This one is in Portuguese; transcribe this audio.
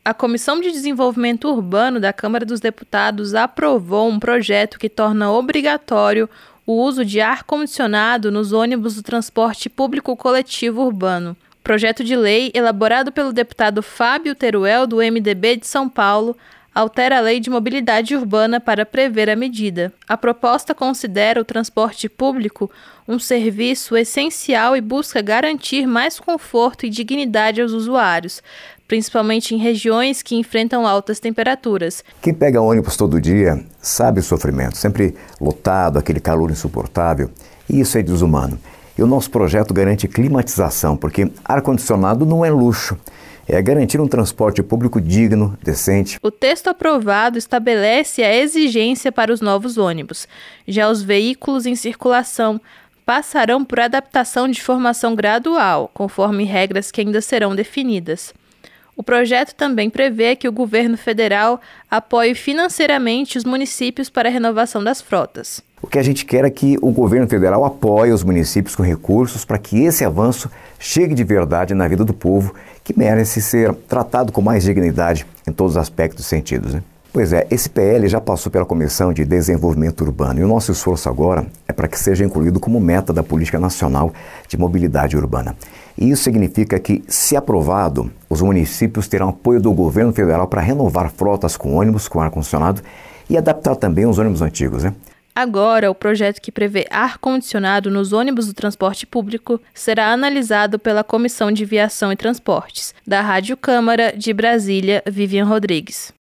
A Comissão de Desenvolvimento Urbano da Câmara dos Deputados aprovou um projeto que torna obrigatório o uso de ar-condicionado nos ônibus do transporte público coletivo urbano. Projeto de lei, elaborado pelo deputado Fábio Teruel, do MDB de São Paulo, altera a Lei de Mobilidade Urbana para prever a medida. A proposta considera o transporte público um serviço essencial e busca garantir mais conforto e dignidade aos usuários, principalmente em regiões que enfrentam altas temperaturas. Quem pega ônibus todo dia sabe o sofrimento, sempre lotado, aquele calor insuportável, e isso é desumano. E o nosso projeto garante climatização, porque ar-condicionado não é luxo. É garantir um transporte público digno, decente. O texto aprovado estabelece a exigência para os novos ônibus. Já os veículos em circulação passarão por adaptação de formação gradual, conforme regras que ainda serão definidas. O projeto também prevê que o governo federal apoie financeiramente os municípios para a renovação das frotas. O que a gente quer é que o governo federal apoie os municípios com recursos para que esse avanço chegue de verdade na vida do povo, que merece ser tratado com mais dignidade em todos os aspectos e sentidos, né? Pois é, esse PL já passou pela Comissão de Desenvolvimento Urbano e o nosso esforço agora é para que seja incluído como meta da Política Nacional de Mobilidade Urbana. E isso significa que, se aprovado, os municípios terão apoio do governo federal para renovar frotas com ônibus com ar-condicionado e adaptar também os ônibus antigos, né? Agora, o projeto que prevê ar-condicionado nos ônibus do transporte público será analisado pela Comissão de Viação e Transportes. Da Rádio Câmara de Brasília, Vivian Rodrigues.